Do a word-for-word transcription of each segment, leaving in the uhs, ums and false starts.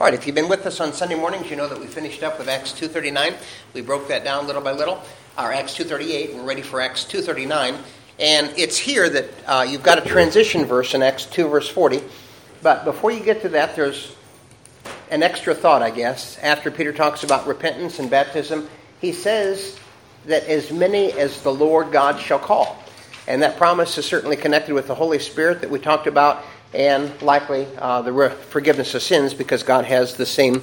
All right, if you've been with us on Sunday mornings, you know that we finished up with Acts two thirty-nine. We broke that down little by little. Our Acts two thirty-eight, we're ready for Acts two thirty-nine. And it's here that uh, you've got a transition verse in Acts two, verse forty. But before you get to that, there's an extra thought, I guess. After Peter talks about repentance and baptism, he says that as many as the Lord God shall call. And that promise is certainly connected with the Holy Spirit that we talked about, and likely uh, the re- forgiveness of sins, because God has the same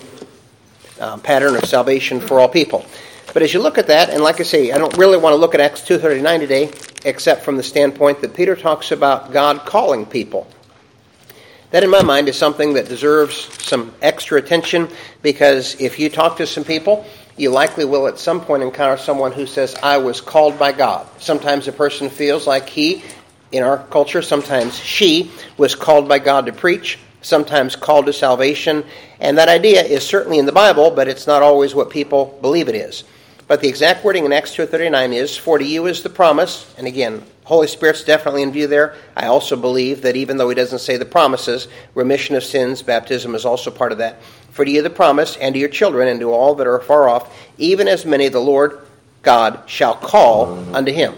uh, pattern of salvation for all people. But as you look at that, and like I say, I don't really want to look at Acts two thirty-nine today, except from the standpoint that Peter talks about God calling people. That, in my mind, is something that deserves some extra attention, because if you talk to some people, you likely will at some point encounter someone who says, I was called by God. Sometimes a person feels like he, in our culture, sometimes she, was called by God to preach, sometimes called to salvation. And that idea is certainly in the Bible, but it's not always what people believe it is. But the exact wording in Acts two thirty-nine is, for to you is the promise. And again, Holy Spirit's definitely in view there. I also believe that even though he doesn't say the promises, remission of sins, baptism is also part of that. For to you the promise, and to your children, and to all that are far off, even as many the Lord God shall call unto him.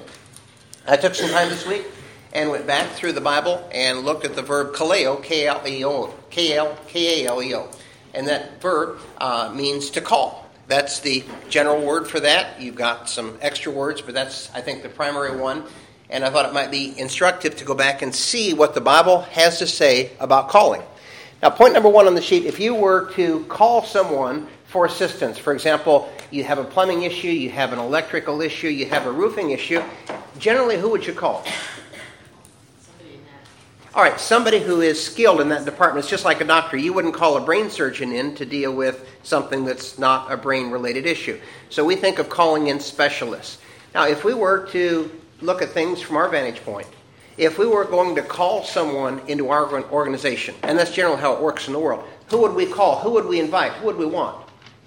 I took some time this week and went back through the Bible and looked at the verb kaleo, K L E O, K L K A L E O. And that verb uh, means to call. That's the general word for that. You've got some extra words, but that's, I think, the primary one. And I thought it might be instructive to go back and see what the Bible has to say about calling. Now, point number one on the sheet, if you were to call someone for assistance, for example, you have a plumbing issue, you have an electrical issue, you have a roofing issue, generally, who would you call? Somebody in that. All right, somebody who is skilled in that department. It's just like a doctor. You wouldn't call a brain surgeon in to deal with something that's not a brain-related issue. So we think of calling in specialists. Now, if we were to look at things from our vantage point, if we were going to call someone into our organization, and that's generally how it works in the world, who would we call? Who would we invite? Who would we want?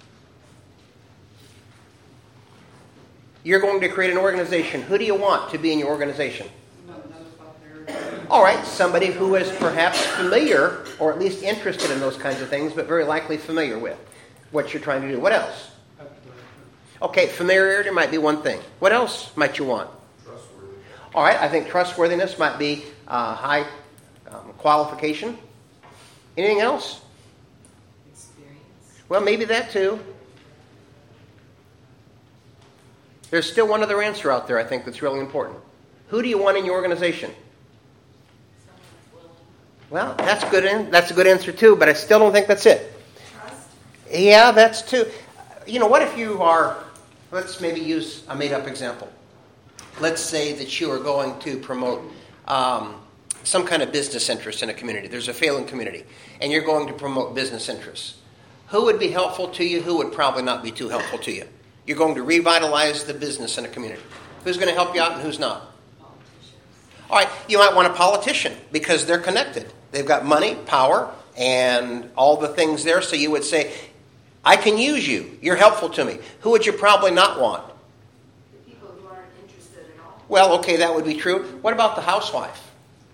You're going to create an organization. Who do you want to be in your organization? All right, somebody who is perhaps familiar, or at least interested in those kinds of things, but very likely familiar with what you're trying to do. What else? Okay, familiarity might be one thing. What else might you want? All right, I think trustworthiness might be a high um, qualification. Anything else? Experience. Well, maybe that too. There's still one other answer out there, I think, that's really important. Who do you want in your organization? Well, that's good. That's a good answer too, but I still don't think that's it. Trust. Yeah, that's too. You know, what if you are? Let's maybe use a made-up example. Let's say that you are going to promote um, some kind of business interest in a community. There's a failing community, and you're going to promote business interests. Who would be helpful to you? Who would probably not be too helpful to you? You're going to revitalize the business in a community. Who's going to help you out and who's not? All right, you might want a politician because they're connected. They've got money, power, and all the things there. So you would say, I can use you. You're helpful to me. Who would you probably not want? The people who aren't interested at all. Well, okay, that would be true. What about the housewife?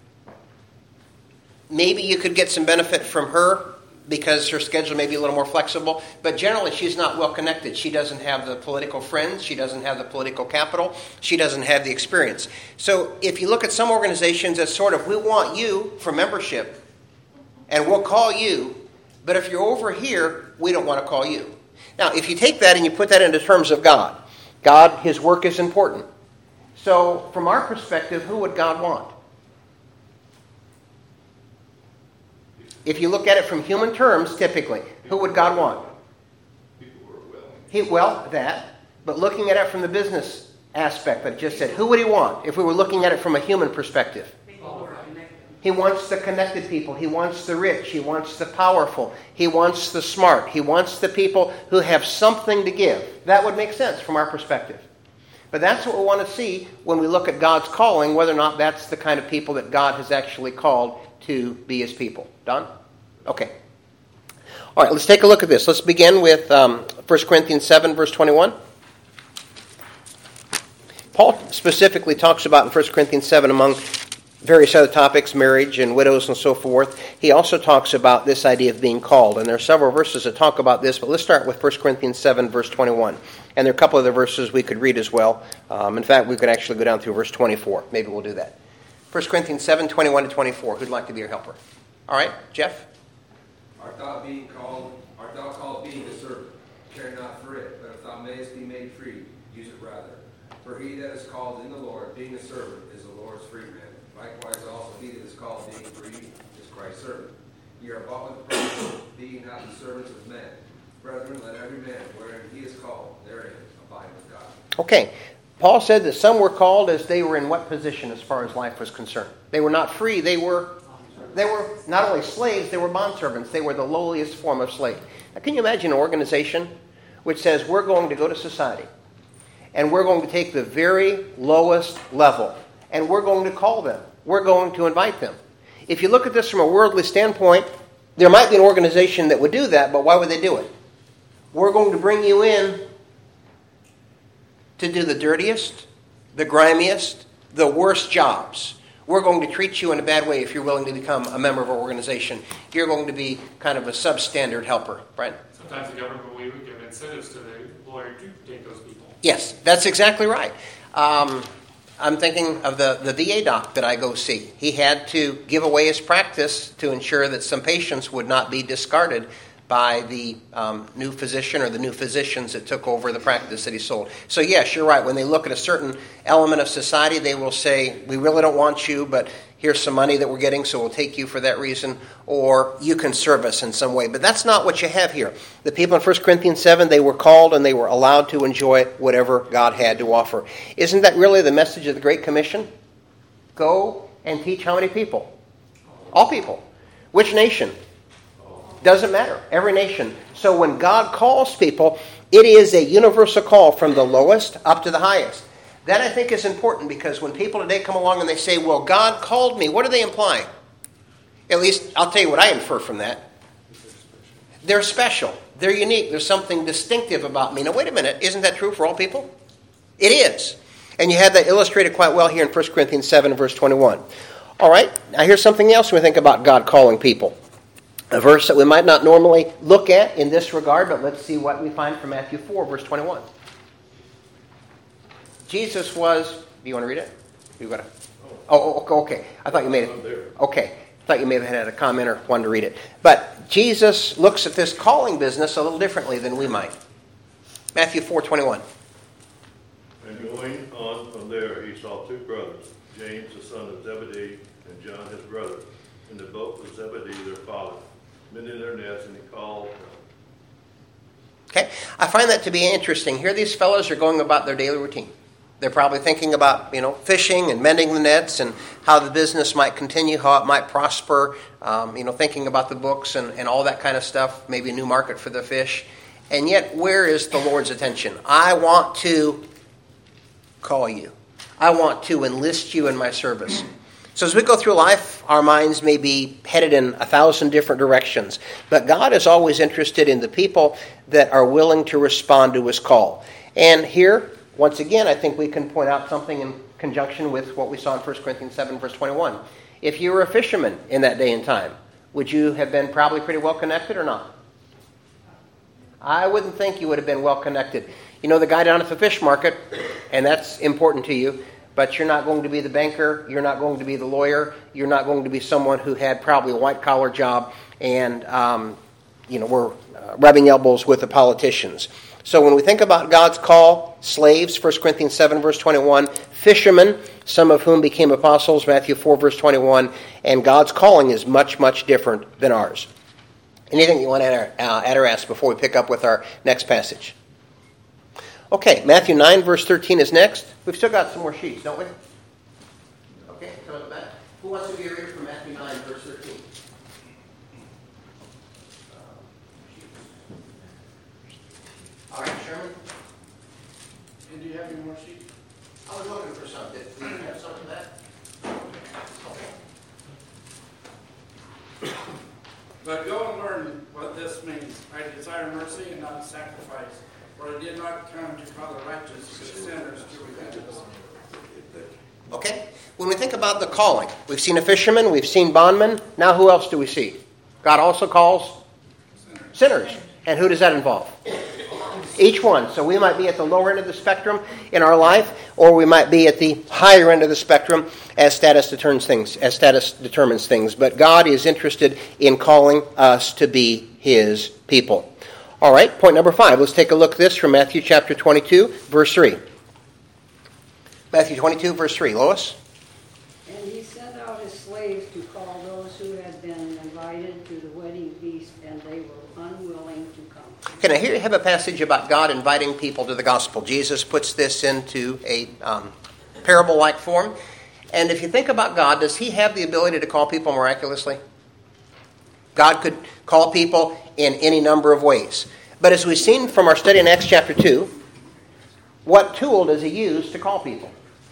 Maybe you could get some benefit from her because her schedule may be a little more flexible. But generally, she's not well connected. She doesn't have the political friends. She doesn't have the political capital. She doesn't have the experience. So if you look at some organizations, it's sort of, we want you for membership, and we'll call you. But if you're over here, we don't want to call you. Now, if you take that and you put that into terms of God, God, his work is important. So from our perspective, who would God want? If you look at it from human terms, typically, who would God want? People who are willing. He, well, that. But looking at it from the business aspect that I just said, who would he want if we were looking at it from a human perspective? He wants the connected people. He wants the rich. He wants the powerful. He wants the smart. He wants the people who have something to give. That would make sense from our perspective. But that's what we want to see when we look at God's calling, whether or not that's the kind of people that God has actually called to be his people. Don? Okay. All right, let's take a look at this. Let's begin with um, First Corinthians seven, verse twenty-one. Paul specifically talks about in First Corinthians seven, among various other topics, marriage and widows and so forth, he also talks about this idea of being called. And there are several verses that talk about this, but let's start with First Corinthians seven, verse twenty-one. And there are a couple other verses we could read as well. Um, in fact, we could actually go down through verse twenty-four. Maybe we'll do that. First Corinthians seven, twenty-one to twenty-four. Who'd like to be your helper? All right, Jeff? Art thou being called, art thou called being a servant? Care not for it, but if thou mayest be made free, use it rather. For he that is called in the Lord, being a servant, is the Lord's freeman. Likewise also he that is called being free is Christ's servant. Ye are bought with a price, be not the servants of men. Brethren, let every man, wherein he is called, therein abide with God. Okay. Paul said that some were called as they were in what position as far as life was concerned? They were not free. They were they were not only slaves, they were bondservants. They were the lowliest form of slave. Now, can you imagine an organization which says we're going to go to society and we're going to take the very lowest level and we're going to call them. We're going to invite them. If you look at this from a worldly standpoint, there might be an organization that would do that, but why would they do it? We're going to bring you in to do the dirtiest, the grimiest, the worst jobs. We're going to treat you in a bad way if you're willing to become a member of our organization. You're going to be kind of a substandard helper, right? Sometimes the government will even give incentives to the lawyer to take those people. Yes, that's exactly right. Um, I'm thinking of the, the V A doc that I go see. He had to give away his practice to ensure that some patients would not be discarded by the um, new physician or the new physicians that took over the practice that he sold. So yes, you're right. When they look at a certain element of society, they will say, we really don't want you, but here's some money that we're getting, so we'll take you for that reason, or you can serve us in some way. But that's not what you have here. The people in First Corinthians seven, they were called and they were allowed to enjoy whatever God had to offer. Isn't that really the message of the Great Commission? Go and teach how many people? All people. Which nation? Doesn't matter. Every nation. So when God calls people, it is a universal call from the lowest up to the highest. That, I think, is important because when people today come along and they say, well, God called me, what are they implying? At least, I'll tell you what I infer from that. They're special. They're unique. There's something distinctive about me. Now, wait a minute. Isn't that true for all people? It is. And you have that illustrated quite well here in First Corinthians seven, verse twenty-one. All right. Now, here's something else when we think about God calling people. A verse that we might not normally look at in this regard, but let's see what we find from Matthew four, verse twenty-one. Jesus was... Do you want to read it? You got to... Oh, okay. I thought you made it... Okay. I thought you may have had a comment or wanted to read it. But Jesus looks at this calling business a little differently than we might. Matthew four, twenty-one. And going on from there, he saw two brothers, James the son of Zebedee and John his brother, in the boat with Zebedee their father, mending their nets, and he called them. Okay, I find that to be interesting. Here these fellows are going about their daily routine. They're probably thinking about, you know, fishing and mending the nets and how the business might continue, how it might prosper, um, you know, thinking about the books and, and all that kind of stuff, maybe a new market for the fish. And yet, where is the Lord's attention? I want to call you. I want to enlist you in my service. So as we go through life, our minds may be headed in a thousand different directions. But God is always interested in the people that are willing to respond to his call. And here, once again, I think we can point out something in conjunction with what we saw in First Corinthians seven, verse twenty-one. If you were a fisherman in that day and time, would you have been probably pretty well connected or not? I wouldn't think you would have been well connected. You know the guy down at the fish market, and that's important to you. But you're not going to be the banker, you're not going to be the lawyer, you're not going to be someone who had probably a white-collar job and, um, you know, were uh, rubbing elbows with the politicians. So when we think about God's call, slaves, First Corinthians seven, verse twenty-one, fishermen, some of whom became apostles, Matthew four, verse twenty-one, and God's calling is much, much different than ours. Anything you want to add or, uh, add or ask before we pick up with our next passage? Okay, Matthew nine, verse thirteen is next. We've still got some more sheets, don't we? Okay, so at the back. Who wants to be a reader from Matthew nine, verse thirteen? All right, Sherman. And do you have any more sheets? I was looking for something. Do you have some of that? Okay. But go and learn what this means. I desire mercy and not sacrifice. For I did not come to call the righteous, but sinners to repentance. Okay? When we think about the calling, we've seen a fisherman, we've seen bondmen. Now who else do we see? God also calls sinners. And who does that involve? Each one. So we might be at the lower end of the spectrum in our life, or we might be at the higher end of the spectrum as status determines things. As status determines things. But God is interested in calling us to be His people. All right, point number five. Let's take a look at this from Matthew chapter twenty-two, verse three. Matthew twenty-two, verse three. Lois? And he sent out his slaves to call those who had been invited to the wedding feast, and they were unwilling to come. Okay, now here you have a passage about God inviting people to the gospel. Jesus puts this into a um, parable-like form. And if you think about God, does He have the ability to call people miraculously? God could call people in any number of ways. But as we've seen from our study in Acts chapter two, what tool does He use to call people?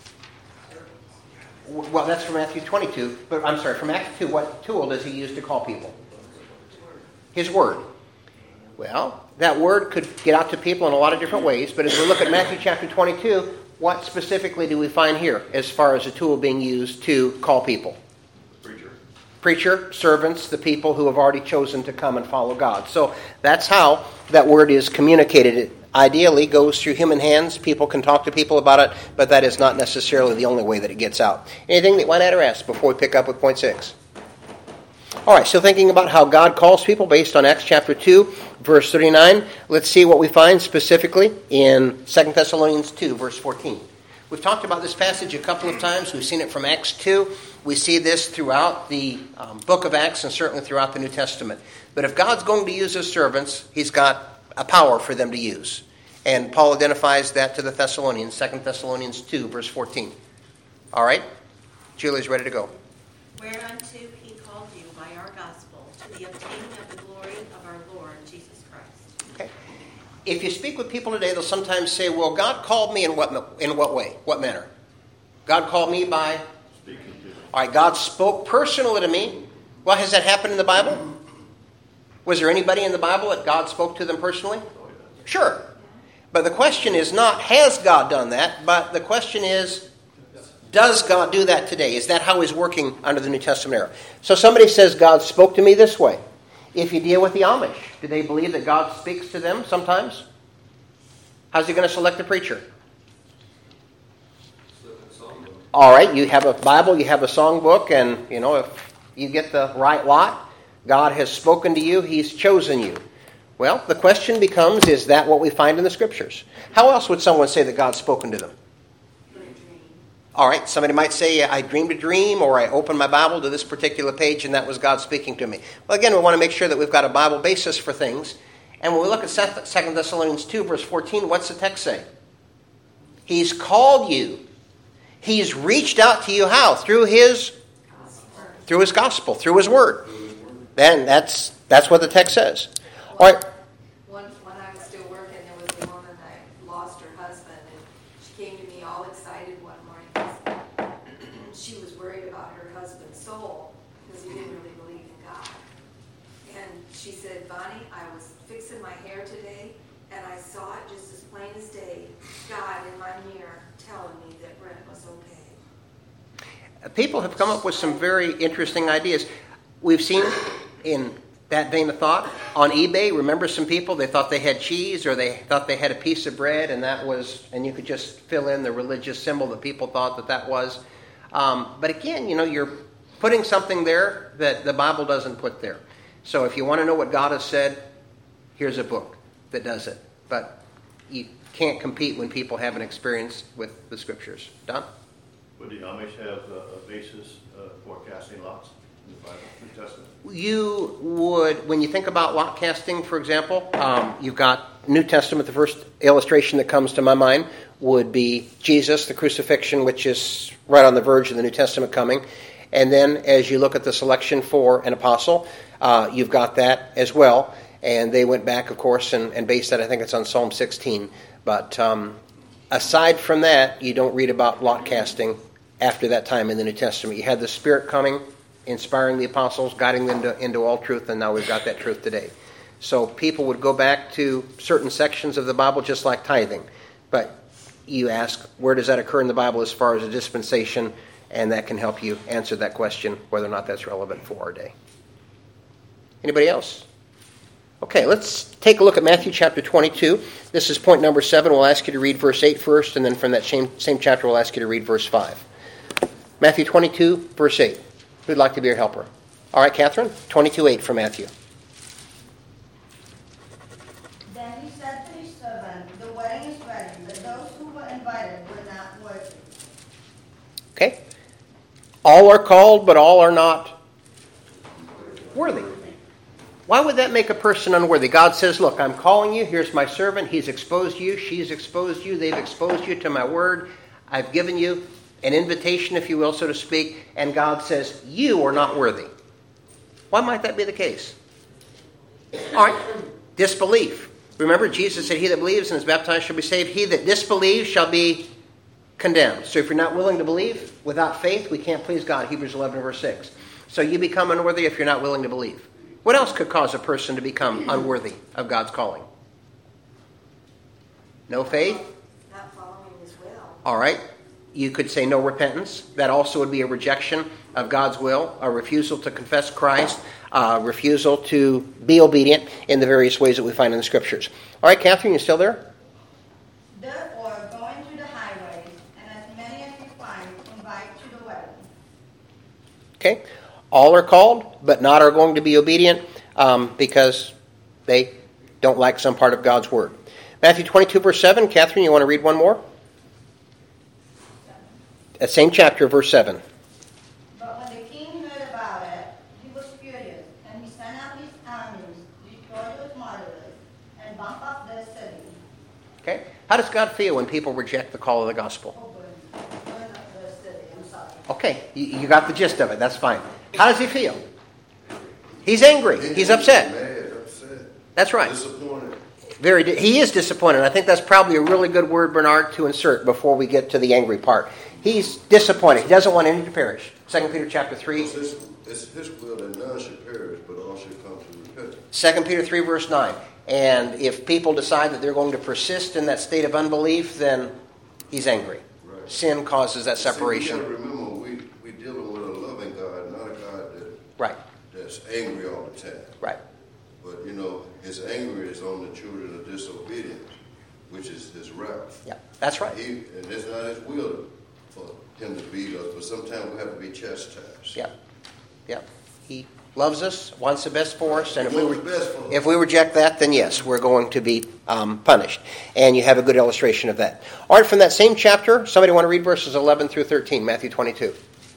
Well, that's from Matthew twenty-two, but I'm sorry, from Acts two, what tool does He use to call people? His Word. Well, that Word could get out to people in a lot of different ways, but as we look at Matthew chapter twenty-two, what specifically do we find here as far as a tool being used to call people? Preacher. Preacher, servants, the people who have already chosen to come and follow God. So that's how that Word is communicated. It ideally goes through human hands. People can talk to people about it, but that is not necessarily the only way that it gets out. Anything that you want to add or ask before we pick up with point six? All right, so thinking about how God calls people based on Acts chapter two, verse thirty-nine, let's see what we find specifically in Second Thessalonians two, verse fourteen. We've talked about this passage a couple of times. We've seen it from Acts two. We see this throughout the um, book of Acts and certainly throughout the New Testament. But if God's going to use His servants, He's got a power for them to use. And Paul identifies that to the Thessalonians, Second Thessalonians two, verse fourteen. All right? Julie's ready to go. Whereunto He called you by our gospel to the obtaining of the glory of our Lord Jesus Christ. Okay. If you speak with people today, they'll sometimes say, well, God called me in what in what way? What manner? God called me by... Speaking to them. All right, God spoke personally to me. Well, has that happened in the Bible? Was there anybody in the Bible that God spoke to them personally? Sure. But the question is not, has God done that? But the question is, does God do that today? Is that how He's working under the New Testament era? So somebody says, God spoke to me this way. If you deal with the Amish, do they believe that God speaks to them sometimes? How's He going to select a preacher? All right, you have a Bible, you have a songbook, and, you know, if you get the right lot, God has spoken to you, He's chosen you. Well, the question becomes, is that what we find in the Scriptures? How else would someone say that God's spoken to them? All right, somebody might say, I dreamed a dream, or I opened my Bible to this particular page, and that was God speaking to me. Well, again, we want to make sure that we've got a Bible basis for things. And when we look at Second Thessalonians two, verse fourteen, what's the text say? He's called you. He's reached out to you how? Through His, through His gospel, through His Word. Then that's that's what the text says. All right. When, when I was still working, there was a woman that lost her husband, and she came to me all excited one morning. She was worried about her husband's soul because he didn't really believe in God. And she said, Bonnie, I was fixing my hair today, and I saw it just as plain as day, God in my mirror telling me that Brent was okay. People have come up with some very interesting ideas. We've seen in that vein of thought on eBay, remember some people, they thought they had cheese or they thought they had a piece of bread, and that was, and you could just fill in the religious symbol that people thought that that was. Um, but again, you know, you're putting something there that the Bible doesn't put there. So if you want to know what God has said, here's a book that does it. But you can't compete when people have an experience with the Scriptures. Don? Would the Amish have a, a basis uh, for casting lots in the Bible, New Testament? You would, when you think about lot casting, for example, um, you've got New Testament. The first illustration that comes to my mind would be Jesus, the crucifixion, which is right on the verge of the New Testament coming. And then as you look at the selection for an apostle, uh, you've got that as well. And they went back, of course, and, and based that, I think it's on Psalm sixteen. But um, aside from that, you don't read about lot casting after that time in the New Testament. You had the Spirit coming, inspiring the apostles, guiding them to, into all truth, and now we've got that truth today. So people would go back to certain sections of the Bible just like tithing. But you ask, where does that occur in the Bible as far as a dispensation? And that can help you answer that question, whether or not that's relevant for our day. Anybody else? Okay, let's take a look at Matthew chapter twenty-two. This is point number seven. We'll ask you to read verse eight first, and then from that same, same chapter, we'll ask you to read verse five. Matthew twenty-two, verse eight. Who'd like to be your helper? All right, Catherine, twenty-two eight from Matthew. Then he said to his servant, the wedding is ready, but those who were invited were not worthy. Okay. All are called, but all are not worthy. Why would that make a person unworthy? God says, look, I'm calling you. Here's my servant. He's exposed you. She's exposed you. They've exposed you to my word. I've given you an invitation, if you will, so to speak. And God says, you are not worthy. Why might that be the case? All right. Disbelief. Remember, Jesus said, he that believes and is baptized shall be saved. He that disbelieves shall be condemned. So if you're not willing to believe, without faith, we can't please God. Hebrews eleven, verse six. So you become unworthy if you're not willing to believe. What else could cause a person to become unworthy of God's calling? No faith? Not following his will. All right. You could say no repentance. That also would be a rejection of God's will, a refusal to confess Christ, a refusal to be obedient in the various ways that we find in the Scriptures. All right, Catherine, you still there? Therefore, go into the highways, and as many as you find, invite to the wedding. Okay. All are called, but not are going to be obedient um, because they don't like some part of God's word. Matthew twenty-two, verse seven. Catherine, you want to read one more? That same chapter, verse seven. But when the king heard about it, he was furious, and he sent out his armies, destroyed those martyrs, and bumped up their city. Okay. How does God feel when people reject the call of the gospel? Oh, burn, burn up their city. I'm sorry. Okay, you, you got the gist of it. That's fine. How does he feel? He's angry. He's upset. Mad, upset. That's right. Disappointed. Very. Di- he is disappointed. I think that's probably a really good word, Bernard, to insert before we get to the angry part. He's disappointed. He doesn't want any to perish. Second Peter chapter three. It's his, it's his will that none should perish, but all should come to repentance. Second Peter three, verse nine. And if people decide that they're going to persist in that state of unbelief, then he's angry. Right. Sin causes that separation. See, we gotta remember, we we dealing with a loving God, not a God that Right. that's angry all the time. Right. But you know, his anger is on the children of disobedience, which is his wrath. Yeah, that's right. He, and it's not his will for him to beat us, but sometimes we have to be chastised. Yeah. Yeah. He loves us, wants the best for us, and if He we, wants re- the best for us. if we reject that, then yes, we're going to be um, punished. And you have a good illustration of that. All right, from that same chapter, somebody want to read verses eleven through thirteen, Matthew twenty-two.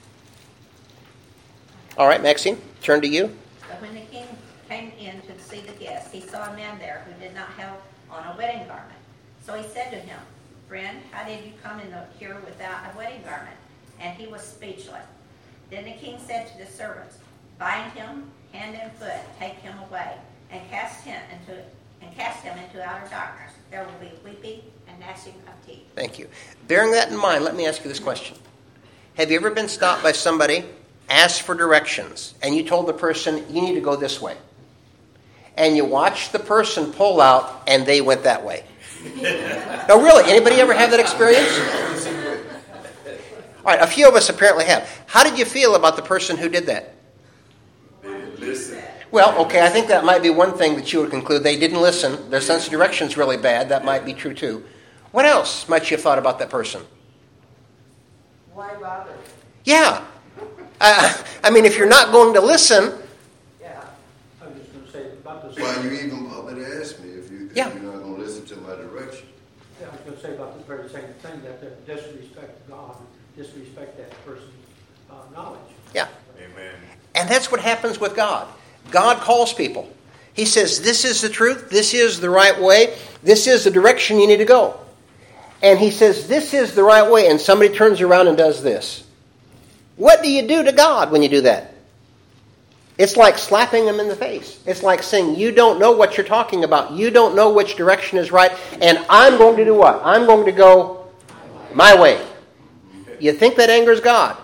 All right, Maxine, turn to you. But when the king came in to see the guests, he saw a man there who did not have on a wedding garment. So he said to him, Friend, how did you come in here without a wedding garment? And he was speechless. Then the king said to the servants, Bind him hand and foot, take him away, and cast him into and cast him into outer darkness. There will be weeping and gnashing of teeth. Thank you. Bearing that in mind, let me ask you this question. Have you ever been stopped by somebody, asked for directions, and you told the person, you need to go this way? And you watched the person pull out, and they went that way. No, really, anybody ever have that experience? All right, a few of us apparently have. How did you feel about the person who did that? They didn't listen. Well, okay, I think that might be one thing that you would conclude. They didn't listen. Their sense of direction is really bad. That might be true, too. What else might you have thought about that person? Why bother? Yeah. Uh, I mean, if you're not going to listen... Yeah. I was just going to say about the Why you even bother to ask me if, you, if Yeah. you're not going to listen to my direction? Yeah, I was going to say about the very same thing, that they disrespect God, disrespect that person's uh, knowledge. Yeah. Amen. And that's what happens with God. God calls people. He says, this is the truth. This is the right way. This is the direction you need to go. And he says, this is the right way. And somebody turns around and does this. What do you do to God when you do that? It's like slapping him in the face. It's like saying, you don't know what you're talking about. You don't know which direction is right. And I'm going to do what? I'm going to go my way. You think that angers God?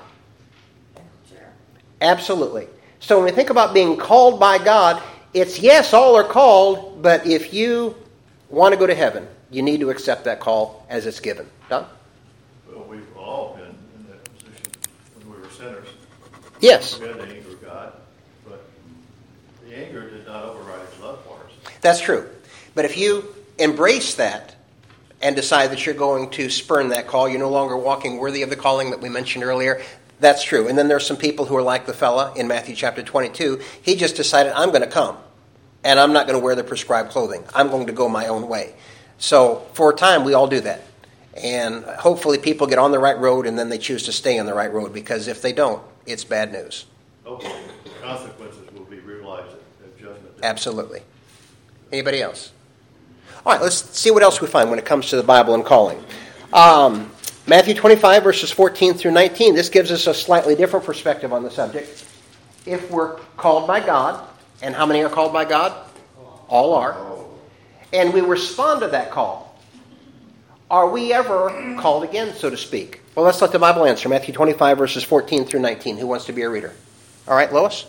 Absolutely. So when we think about being called by God, it's yes, all are called, but if you want to go to heaven, you need to accept that call as it's given. Don? Well, we've all been in that position when we were sinners. Yes. We had the anger of God, but the anger did not override his love for us. That's true. But if you embrace that and decide that you're going to spurn that call, you're no longer walking worthy of the calling that we mentioned earlier, that's true. And then there's some people who are like the fella in Matthew chapter twenty-two. He just decided, I'm going to come, and I'm not going to wear the prescribed clothing. I'm going to go my own way. So for a time, we all do that. And hopefully people get on the right road, and then they choose to stay on the right road, because if they don't, it's bad news. Hopefully the consequences will be realized at, at judgment day. Absolutely. Anybody else? All right, let's see what else we find when it comes to the Bible and calling. Um, Matthew twenty-five, verses fourteen through nineteen. This gives us a slightly different perspective on the subject. If we're called by God, and how many are called by God? All are. And we respond to that call. Are we ever called again, so to speak? Well, let's let the Bible answer. Matthew twenty-five, verses fourteen through nineteen. Who wants to be a reader? All right, Lois?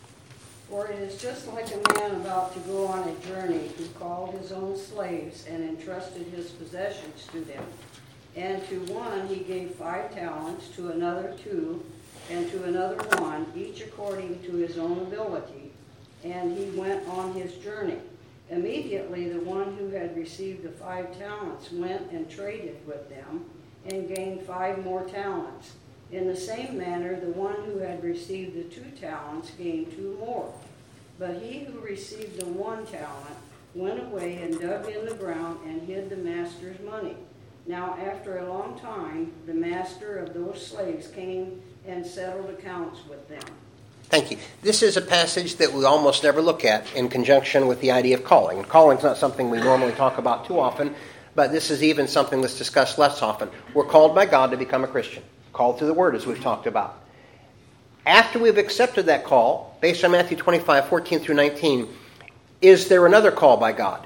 For it is just like a man about to go on a journey who called his own slaves and entrusted his possessions to them. And to one he gave five talents, to another two, and to another one, each according to his own ability. And he went on his journey. Immediately the one who had received the five talents went and traded with them, and gained five more talents. In the same manner, the one who had received the two talents gained two more. But he who received the one talent went away and dug in the ground and hid the master's money. Now after a long time, the master of those slaves came and settled accounts with them. Thank you. This is a passage that we almost never look at in conjunction with the idea of calling. Calling is not something we normally talk about too often, but this is even something that's discussed less often. We're called by God to become a Christian. Called through the Word, as we've talked about. After we've accepted that call, based on Matthew twenty-five, fourteen through nineteen, is there another call by God?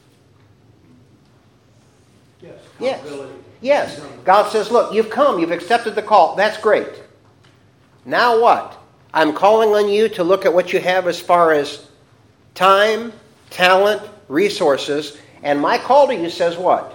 Yes. Yes. Yes. God says, look, you've come, you've accepted the call. That's great. Now what? I'm calling on you to look at what you have as far as time, talent, resources, and my call to you says what?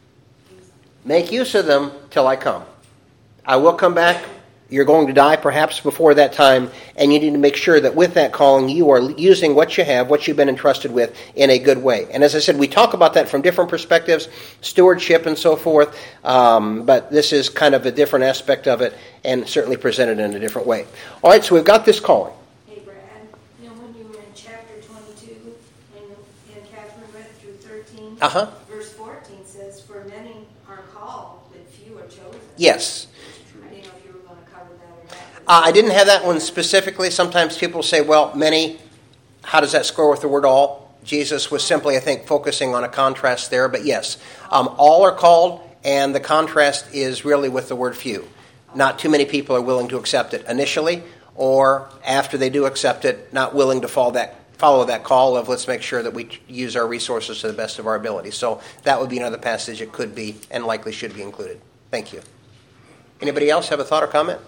Make use of them till I come. I will come back. You're going to die perhaps before that time, and you need to make sure that with that calling you are using what you have, what you've been entrusted with, in a good way. And as I said, we talk about that from different perspectives, stewardship and so forth, um, but this is kind of a different aspect of it, and certainly presented in a different way. All right, so we've got this calling. Hey, Brad, you know when you were in chapter twenty-two, and, and Catherine read through thirteen, Uh-huh. verse fourteen says, for many are called, but few are chosen. Yes. I didn't know if you were going to cover that or not. Uh, I didn't have that one specifically. Sometimes people say, well, many, how does that score with the word all? Jesus was simply, I think, focusing on a contrast there. But yes, um, all are called, and the contrast is really with the word few. Not too many people are willing to accept it initially, or after they do accept it, not willing to follow that, follow that call of let's make sure that we use our resources to the best of our ability. So that would be another passage that could be and likely should be included. Thank you. Anybody else have a thought or comment?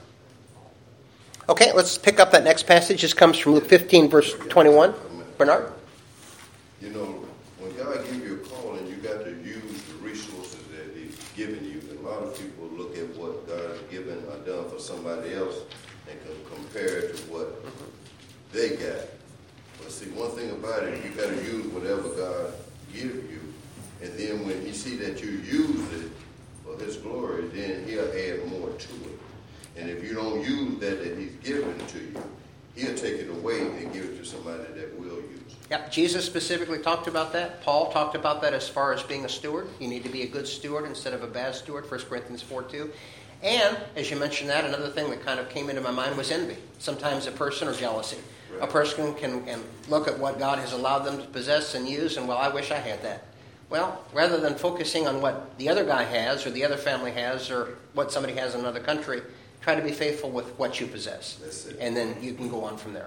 Okay, let's pick up that next passage. This comes from Luke fifteen, verse twenty-one. Bernard? You know, when God gives you a call and you got to use the resources that he's given you, and a lot of people look at what God has given or done for somebody else and can compare it to what they got. But see, one thing about it, you got to use whatever God gives you, and then when he see that you use it for his glory, then he'll add more to it. And if you don't use that that he's given to you, he'll take it away and give it to somebody that will use it. Yeah, Jesus specifically talked about that. Paul talked about that as far as being a steward. You need to be a good steward instead of a bad steward, First Corinthians four two. And, as you mentioned that, another thing that kind of came into my mind was envy. Sometimes a person or jealousy. Right. A person can, can look at what God has allowed them to possess and use, and, well, I wish I had that. Well, rather than focusing on what the other guy has or the other family has or what somebody has in another country, try to be faithful with what you possess. That's it. And then you can go on from there.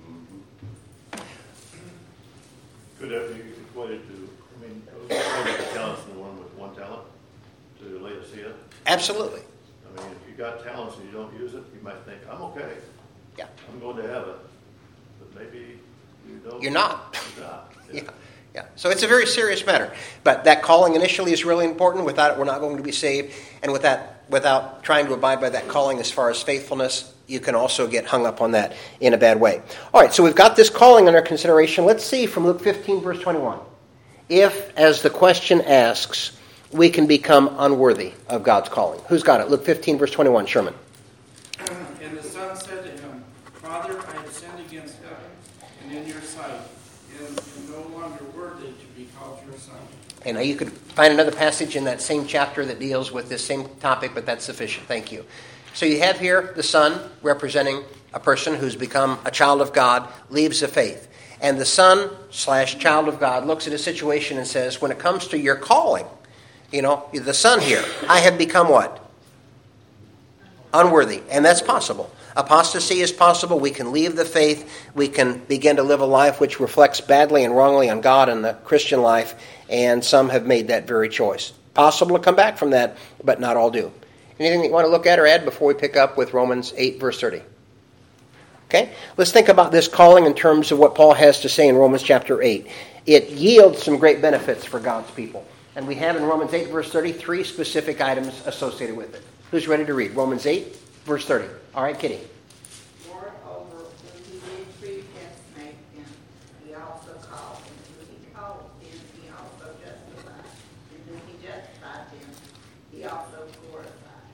Could that be equated to, I mean, those talents and the one with one talent to Laodicea? Absolutely. I mean, if you got talents and you don't use it, you might think, I'm okay. Yeah. I'm going to heaven. But maybe you don't. You're not. You're not. Yeah. Yeah. So it's a very serious matter. But that calling initially is really important. Without it, we're not going to be saved. And with that, without trying to abide by that calling as far as faithfulness, you can also get hung up on that in a bad way. All right, so we've got this calling under consideration. Let's see from Luke fifteen, verse twenty-one. If, as the question asks, we can become unworthy of God's calling. Who's got it? Luke fifteen, verse twenty-one, Sherman. And the son said to him, Father, I have sinned against heaven and in your sight, and am no longer worthy to be called your son. And you could find another passage in that same chapter that deals with this same topic, but that's sufficient. Thank you. So you have here the son representing a person who's become a child of God, leaves the faith. And the son slash child of God looks at a situation and says, when it comes to your calling, you know, the son here, I have become what? Unworthy. And that's possible. Apostasy is possible. We can leave the faith. We can begin to live a life which reflects badly and wrongly on God and the Christian life. And some have made that very choice. Possible to come back from that, but not all do. Anything that you want to look at or add before we pick up with Romans eight, verse thirty? Okay? Let's think about this calling in terms of what Paul has to say in Romans chapter eight. It yields some great benefits for God's people. And we have in Romans eight, verse thirty, three specific items associated with it. Who's ready to read? Romans eight, verse thirty. All right, Kitty. Moreover, when he did predestinate them, he also called them. When he called them, he also justified. And when he justified them, he also glorified.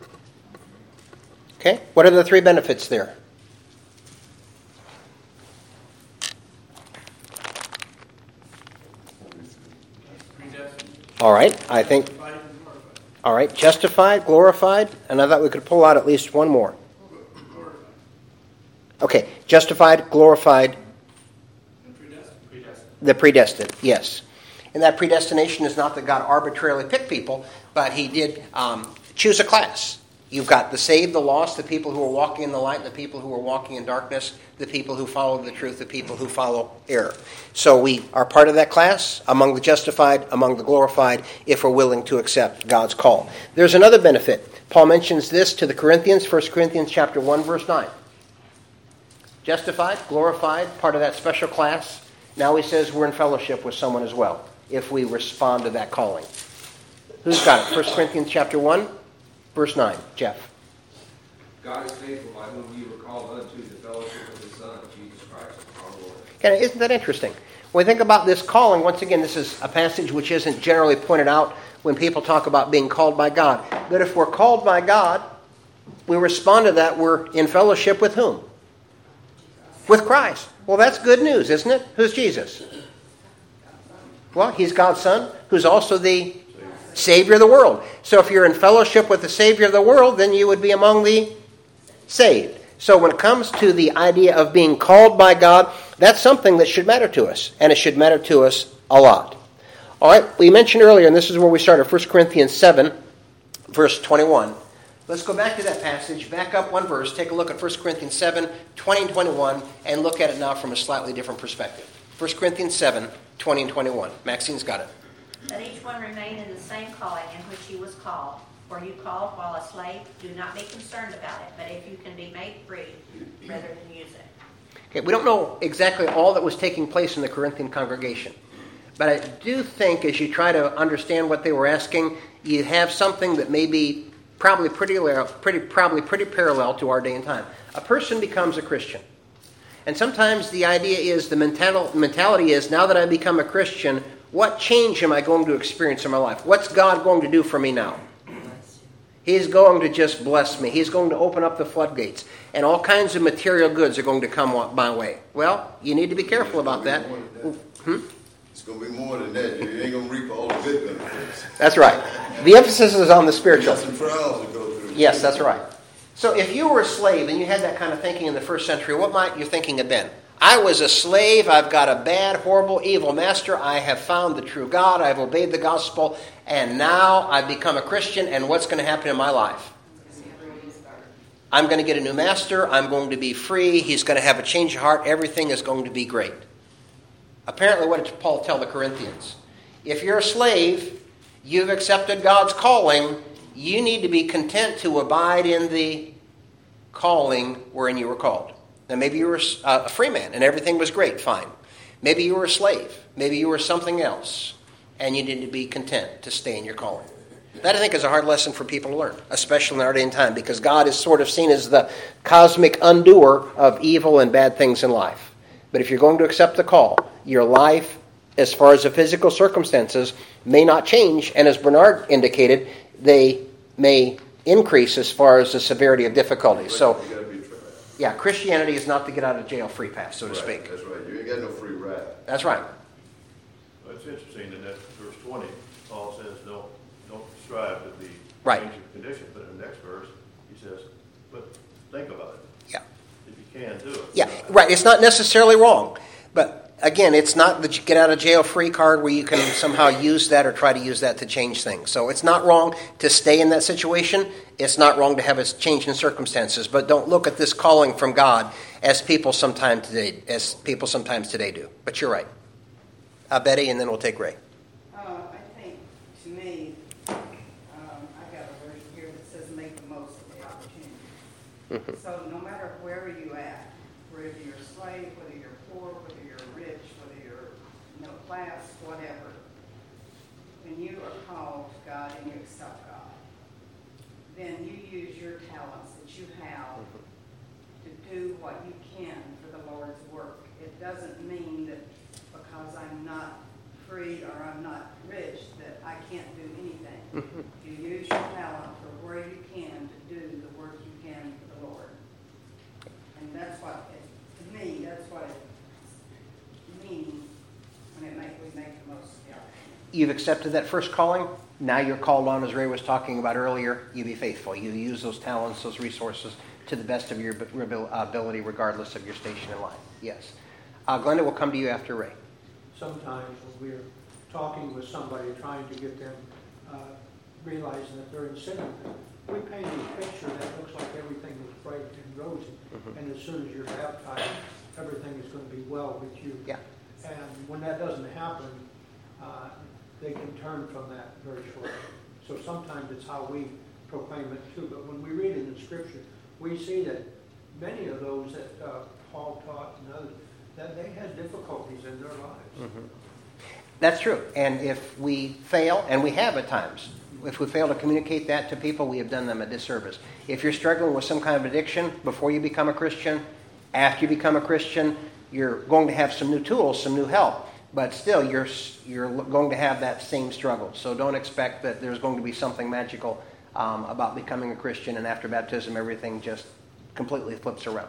Okay, what are the three benefits there? All right, I think, all right, justified, glorified, and I thought we could pull out at least one more. Okay, justified, glorified, the predestined, yes. And that predestination is not that God arbitrarily picked people, but he did um, choose a class. You've got the saved, the lost, the people who are walking in the light, the people who are walking in darkness, the people who follow the truth, the people who follow error. So we are part of that class, among the justified, among the glorified, if we're willing to accept God's call. There's another benefit. Paul mentions this to the Corinthians, First Corinthians chapter one, verse nine. Justified, glorified, part of that special class. Now he says we're in fellowship with someone as well, if we respond to that calling. Who's got it? First Corinthians chapter one. Verse nine, Jeff. God is faithful, by whom you were called unto the fellowship of his Son, Jesus Christ, our Lord. Okay, isn't that interesting? When we think about this calling, once again, this is a passage which isn't generally pointed out when people talk about being called by God. But if we're called by God, we respond to that, we're in fellowship with whom? With Christ. Well, that's good news, isn't it? Who's Jesus? Well, he's God's Son, who's also the Savior of the world. So if you're in fellowship with the Savior of the world, then you would be among the saved. So when it comes to the idea of being called by God, that's something that should matter to us. And it should matter to us a lot. All right, we mentioned earlier, and this is where we started, First Corinthians seven, verse twenty-one. Let's go back to that passage, back up one verse, take a look at First Corinthians seven, twenty and twenty-one, and look at it now from a slightly different perspective. First Corinthians seven, twenty and twenty-one. Maxine's got it. Let each one remain in the same calling in which he was called. Were you called while a slave? Do not be concerned about it, but if you can be made free, rather than use it. Okay, we don't know exactly all that was taking place in the Corinthian congregation. But I do think as you try to understand what they were asking, you have something that may be probably pretty, pretty, probably pretty parallel to our day and time. A person becomes a Christian. And sometimes the idea is, the mental, mentality is, now that I become a Christian, what change am I going to experience in my life? What's God going to do for me now? He's going to just bless me. He's going to open up the floodgates. And all kinds of material goods are going to come my way. Well, you need to be careful about that. Hmm? It's going to be more than that. You ain't going to reap all the good benefits. That's right. The emphasis is on the spiritual. Some trials to go through. Yes, that's right. So if you were a slave and you had that kind of thinking in the first century, what might your thinking have been? I was a slave, I've got a bad, horrible, evil master, I have found the true God, I've obeyed the gospel, and now I've become a Christian, and what's going to happen in my life? I'm going to get a new master, I'm going to be free, he's going to have a change of heart, everything is going to be great. Apparently, what did Paul tell the Corinthians? If you're a slave, you've accepted God's calling, you need to be content to abide in the calling wherein you were called. Now, maybe you were a free man and everything was great, fine. Maybe you were a slave. Maybe you were something else. And you need to be content to stay in your calling. That, I think, is a hard lesson for people to learn, especially in our day and time, because God is sort of seen as the cosmic undoer of evil and bad things in life. But if you're going to accept the call, your life, as far as the physical circumstances, may not change. And as Bernard indicated, they may increase as far as the severity of difficulties. So, yeah, Christianity is not the get out of jail free pass, so to right, speak. That's right. You ain't got no free ride. That's right. Well, it's interesting in that verse twenty, Paul says, don't, don't strive to be right. change your condition. But in the next verse, he says, but think about it. Yeah. If you can, do it. Yeah, right. It's not necessarily wrong. But again, it's not the get out of jail free card where you can somehow use that or try to use that to change things. So it's not wrong to stay in that situation. It's not wrong to have a change in circumstances. But don't look at this calling from God as people sometimes today, as people sometimes today do. But you're right. Uh, Betty, and then we'll take Ray. Uh, I think, to me, um, I got a verse here that says make the most of the opportunity. So no matter where you're at, whether you're a slave, whether you're poor, whether you're rich, whether you're middle class, whatever, when you are called to God and you accept God, then you use your talents that you have to do what you can for the Lord's work. It doesn't mean that because I'm not free or I'm not rich that I can't do anything. You use your talent for where you can to do the work you can for the Lord. And that's what, it, to me, that's what it means when it make, we make the most of the opportunity. You've accepted that first calling. Now you're called on, as Ray was talking about earlier, you be faithful. You use those talents, those resources to the best of your ability, regardless of your station in life. Yes. Uh, Glenda, we'll come to you after Ray. Sometimes when we're talking with somebody, trying to get them uh, realizing that they're in sin, we paint a picture that looks like everything is bright and rosy. Mm-hmm. And as soon as you're baptized, everything is going to be well with you. Yeah. And when that doesn't happen, uh, they can turn from that very shortly. So sometimes it's how we proclaim it too. But when we read it in Scripture, we see that many of those that uh, Paul taught and others, that they had difficulties in their lives. Mm-hmm. That's true. And if we fail, and we have at times, if we fail to communicate that to people, we have done them a disservice. If you're struggling with some kind of addiction before you become a Christian, after you become a Christian, you're going to have some new tools, some new help. But still, you're you're going to have that same struggle. So don't expect that there's going to be something magical um, about becoming a Christian, and after baptism, everything just completely flips around.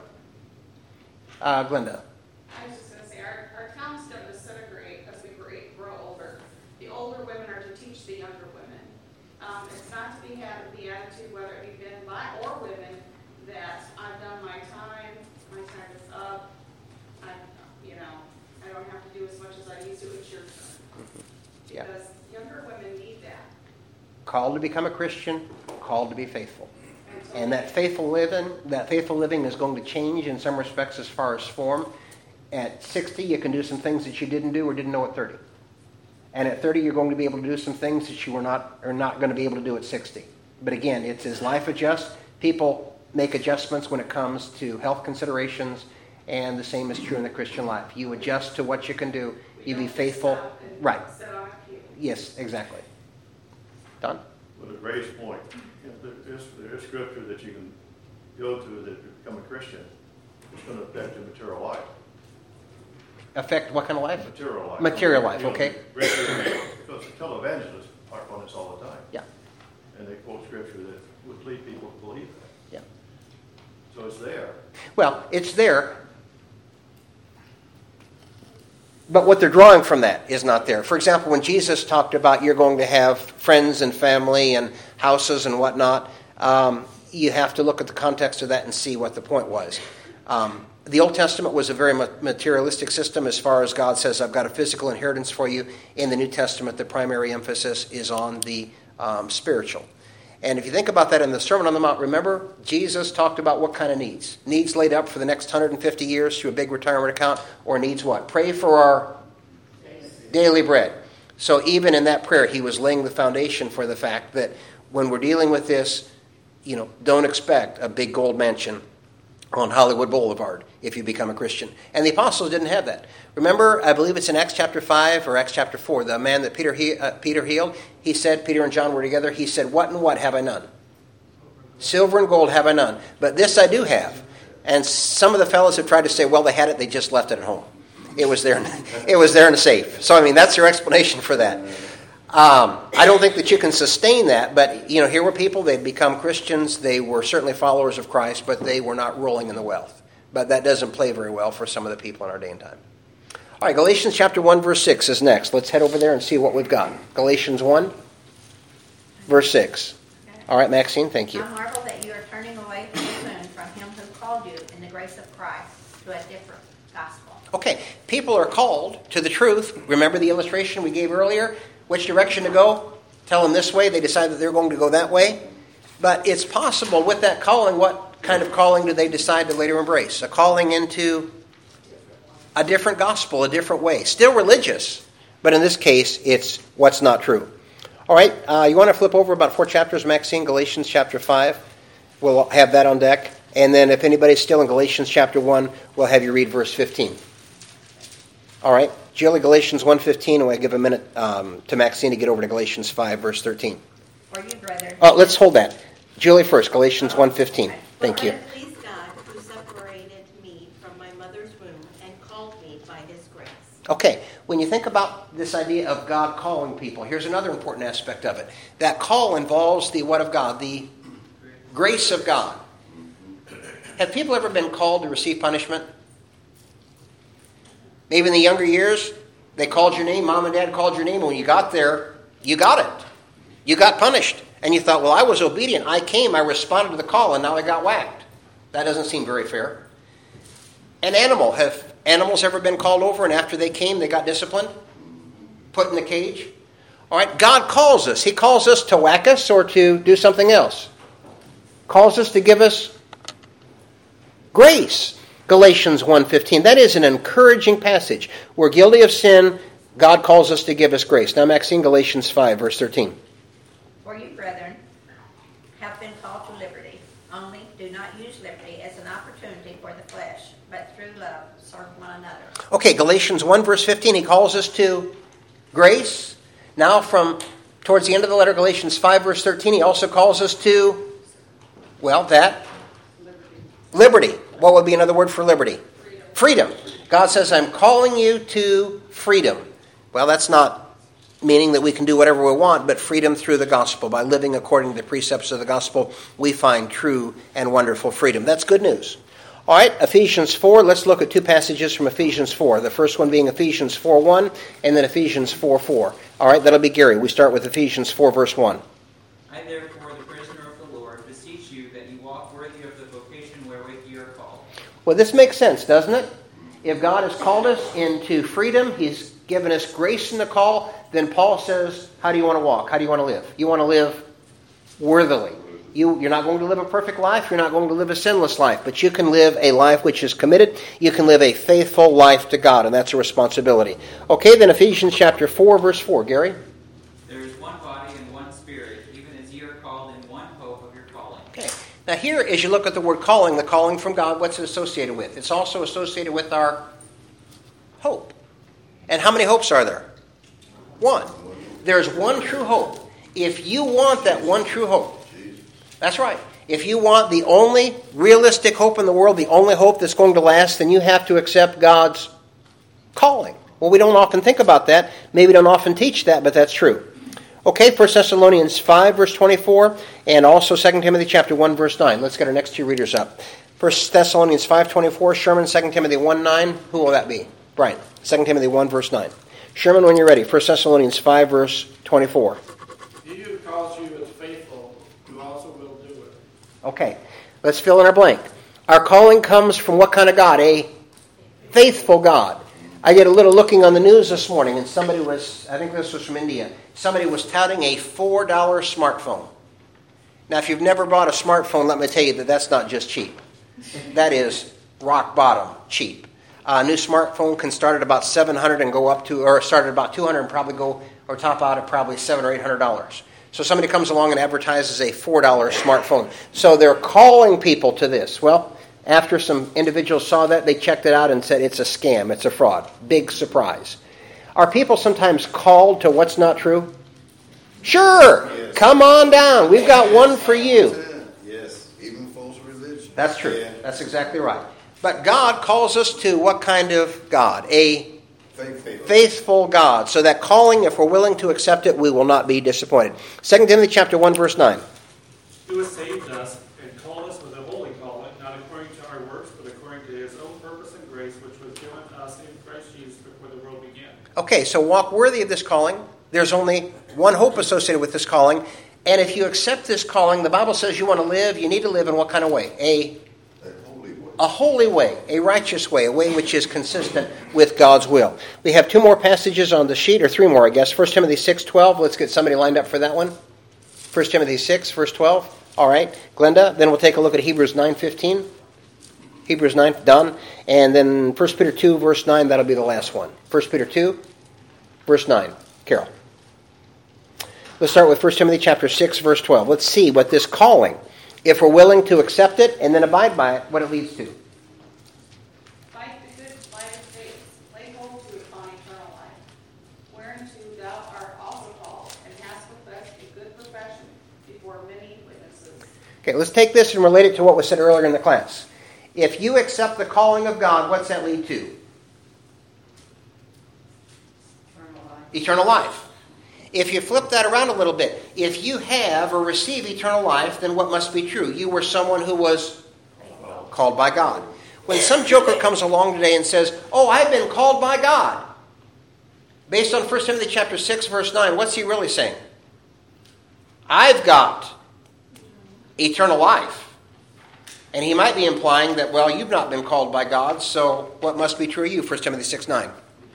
Uh, Glenda. I was just going to say, our, our town's going to disintegrate as we grow older. The older women are to teach the younger women. Um, it's not to be had with the attitude, whether it be men or women, that I've done my time, my time is up, I, you know, I don't have to do as much as I used to, it's your turn. Yeah. Because younger women need that. Called to become a Christian, called to be faithful. And that faithful living, that faithful living is going to change in some respects as far as form. At sixty, you can do some things that you didn't do or didn't know at thirty. And at thirty, you're going to be able to do some things that you were not are not going to be able to do at sixty. But again, it's as life adjusts. People make adjustments when it comes to health considerations, and the same is true in the Christian life. You adjust to what you can do. You be faithful. Right. Yes, exactly. Don? Well, to Ray's point, there is, there is scripture that you can go to that you become a Christian. It's going to affect your material life. Affect what kind of life? Material life. Material life, you know, okay. Because televangelists harp on this all the time. Yeah. And they quote scripture that would lead people to believe that. Yeah. So it's there. Well, it's there. But what they're drawing from that is not there. For example, when Jesus talked about you're going to have friends and family and houses and whatnot, um, you have to look at the context of that and see what the point was. Um, the Old Testament was a very materialistic system as far as God says, I've got a physical inheritance for you. In the New Testament, the primary emphasis is on the um, spiritual. And if you think about that in the Sermon on the Mount, remember, Jesus talked about what kind of needs. Needs laid up for the next one hundred fifty years through a big retirement account, or needs what? Pray for our daily bread. So even in that prayer, he was laying the foundation for the fact that when we're dealing with this, you know, don't expect a big gold mansion on Hollywood Boulevard if you become a Christian. And the apostles didn't have that. Remember, I believe it's in Acts chapter five or Acts chapter four, the man that Peter, he, uh, Peter healed, he said, Peter and John were together, he said, what and what have I none? Silver and gold have I none, but this I do have. And some of the fellows have tried to say, well, they had it, they just left it at home. It was there in, it was there in the safe. So, I mean, that's your explanation for that. Um, I don't think that you can sustain that, but, you know, here were people, they'd become Christians, they were certainly followers of Christ, but they were not rolling in the wealth. But that doesn't play very well for some of the people in our day and time. All right, Galatians chapter one, verse six is next. Let's head over there and see what we've got. Galatians one, verse six. All right, Maxine, thank you. I marvel that you are turning away too soon from him who called you in the grace of Christ to a different gospel. Okay, people are called to the truth. Remember the illustration we gave earlier? Which direction to go? Tell them this way. They decide that they're going to go that way. But it's possible with that calling, what kind of calling do they decide to later embrace? A calling into a different gospel, a different way. Still religious, but in this case, it's what's not true. All right, uh, you want to flip over about four chapters, Maxine, Galatians chapter five. We'll have that on deck. And then if anybody's still in Galatians chapter one, we'll have you read verse fifteen. All right, Julie, Galatians one fifteen, and we'll give a minute um, to Maxine to get over to Galatians five, verse thirteen. For you, brethren. Oh, let's hold that. Julie first, Galatians one fifteen. Thank you. Please God, who separated me from my mother's womb and called me by his grace. Okay, when you think about this idea of God calling people, here's another important aspect of it. That call involves the what of God? The grace of God. Have people ever been called to receive punishment? Maybe in the younger years, they called your name, mom and dad called your name, and when you got there, you got it. You got punished. And you thought, well, I was obedient. I came, I responded to the call, and now I got whacked. That doesn't seem very fair. An animal. Have animals ever been called over, and after they came, they got disciplined? Put in the cage? All right, God calls us. He calls us to whack us or to do something else. Calls us to give us grace. Galatians one fifteen. That is an encouraging passage. We're guilty of sin. God calls us to give us grace. Now, Maxine, Galatians five, verse thirteen. For you, brethren, have been called to liberty. Only do not use liberty as an opportunity for the flesh, but through love serve one another. Okay, Galatians one, verse fifteen, he calls us to grace. Now, from towards the end of the letter, Galatians five, verse thirteen, he also calls us to, well, that liberty. What would be another word for liberty? Freedom. Freedom. God says, I'm calling you to freedom. Well, that's not meaning that we can do whatever we want, but freedom through the gospel. By living according to the precepts of the gospel, we find true and wonderful freedom. That's good news. All right, Ephesians four. Let's look at two passages from Ephesians four. The first one being Ephesians four one and then Ephesians four four. All right, that'll be Gary. We start with Ephesians four, verse one. I therefore, the prisoner of the Lord, beseech you that you walk worthy of the vocation wherewith you are called. Well, this makes sense, doesn't it? If God has called us into freedom, he's given us grace in the call, then Paul says, how do you want to walk? How do you want to live? You want to live worthily. You, you're not going to live a perfect life. You're not going to live a sinless life. But you can live a life which is committed. You can live a faithful life to God, and that's a responsibility. Okay, then Ephesians chapter four, verse four. Gary? There is one body and one spirit, even as ye are called in one hope of your calling. Okay. Now here, as you look at the word calling, the calling from God, what's it associated with? It's also associated with our hope. And how many hopes are there? One. There's one true hope. If you want that one true hope, that's right. If you want the only realistic hope in the world, the only hope that's going to last, then you have to accept God's calling. Well, we don't often think about that. Maybe don't often teach that, but that's true. Okay, First Thessalonians five, verse twenty-four, and also Second Timothy chapter one, verse nine. Let's get our next two readers up. First Thessalonians five, twenty-four, Sherman, Second Timothy one, nine. Who will that be? Brian, Second Timothy one, verse nine. Sherman, when you're ready, First Thessalonians five, verse twenty-four. He who calls you is faithful, who also will do it. Okay, let's fill in our blank. Our calling comes from what kind of God? A faithful God. I did a little looking on the news this morning, and somebody was, I think this was from India, somebody was touting a four dollar smartphone. Now, if you've never bought a smartphone, let me tell you that that's not just cheap. That is rock bottom cheap. A new smartphone can start at about seven hundred dollars and go up to, or start at about two hundred dollars and probably go, or top out at probably seven hundred or eight hundred dollars. So somebody comes along and advertises a four dollar smartphone. So they're calling people to this. Well, after some individuals saw that, they checked it out and said it's a scam, it's a fraud. Big surprise. Are people sometimes called to what's not true? Sure, yes. Come on down. We've got one for you. Yes, even false religion. That's true. Yeah. That's exactly right. But God calls us to what kind of God? A faithful. faithful God. So that calling, if we're willing to accept it, we will not be disappointed. Second Timothy chapter one, verse nine. Who has saved us and called us with a holy calling, not according to our works, but according to his own purpose and grace, which was given us in Christ Jesus before the world began. Okay, so walk worthy of this calling. There's only one hope associated with this calling. And if you accept this calling, the Bible says you want to live, you need to live in what kind of way? A, a holy way. A holy way, a righteous way, a way which is consistent with God's will. We have two more passages on the sheet, or three more, I guess. First Timothy six twelve. Let's get somebody lined up for that one. First Timothy six, verse twelve. All right, Glenda. Then we'll take a look at Hebrews nine fifteen. Hebrews nine, done. And then First Peter two, verse nine, that'll be the last one. First Peter two, verse nine. Carol. Let's start with First Timothy chapter six, verse twelve. Let's see what this calling, if we're willing to accept it and then abide by it, what it leads to. Fight the good fight of faith. Lay hold to it on eternal life, whereunto thou art also called, and hast professed a good profession before many witnesses. Okay, let's take this and relate it to what was said earlier in the class. If you accept the calling of God, what's that lead to? Eternal life. Eternal life. If you flip that around a little bit, if you have or receive eternal life, then what must be true? You were someone who was called by God. When some joker comes along today and says, oh, I've been called by God, based on First Timothy chapter six, verse nine, what's he really saying? I've got eternal life. And he might be implying that, well, you've not been called by God, so what must be true of you, First Timothy six nine?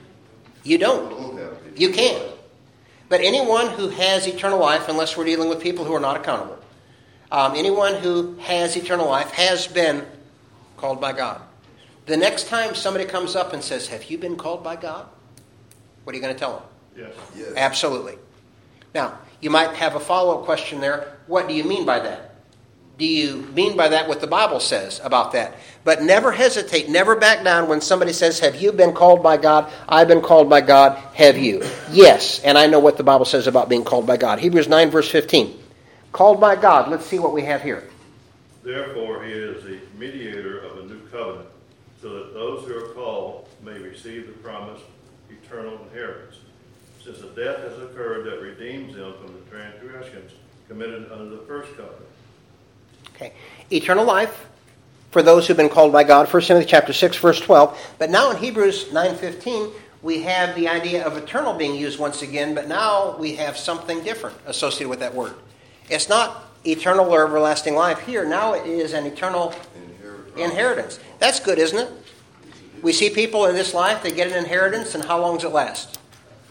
You don't. You can't. But anyone who has eternal life, unless we're dealing with people who are not accountable, um, anyone who has eternal life has been called by God. The next time somebody comes up and says, have you been called by God? What are you going to tell them? Yes. Yes. Absolutely. Now, you might have a follow-up question there. What do you mean by that? Do you mean by that what the Bible says about that? But never hesitate, never back down when somebody says, have you been called by God? I've been called by God. Have you? Yes, and I know what the Bible says about being called by God. Hebrews nine, verse fifteen. Called by God. Let's see what we have here. Therefore, he is the mediator of a new covenant, so that those who are called may receive the promised eternal inheritance, since a death has occurred that redeems them from the transgressions committed under the first covenant. Okay. Eternal life for those who've been called by God. First Timothy chapter six, verse twelve. But now in Hebrews nine fifteen, we have the idea of eternal being used once again, but now we have something different associated with that word. It's not eternal or everlasting life here. Now it is an eternal inheritance. That's good, isn't it? We see people in this life, they get an inheritance, and how long does it last?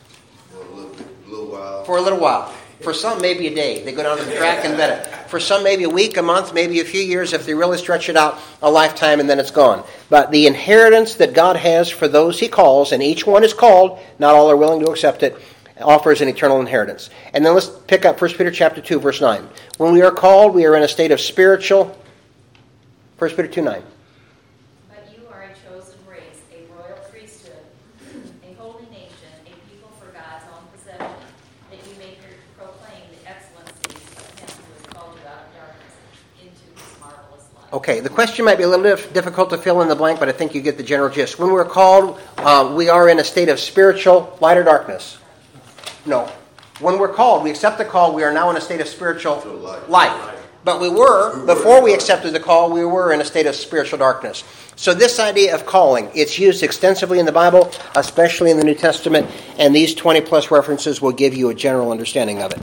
For a little, little while. For a little while. For some, maybe a day. They go down to the track and vet it. For some, maybe a week, a month, maybe a few years. If they really stretch it out, a lifetime, and then it's gone. But the inheritance that God has for those he calls, and each one is called, not all are willing to accept it, offers an eternal inheritance. And then let's pick up First Peter chapter two, verse nine. When we are called, we are in a state of spiritual... First Peter two, nine. But you are a chosen race, a royal priesthood, a holy nation, a people for God's own possession, that you may proclaim the excellencies of him who has called you out of darkness into his marvelous light. Okay, the question might be a little dif- difficult to fill in the blank, but I think you get the general gist. When we're called, uh, we are in a state of spiritual light or darkness? No. When we're called, we accept the call, we are now in a state of spiritual light. But we were, before we accepted the call, we were in a state of spiritual darkness. So this idea of calling, it's used extensively in the Bible, especially in the New Testament, and these twenty plus references will give you a general understanding of it.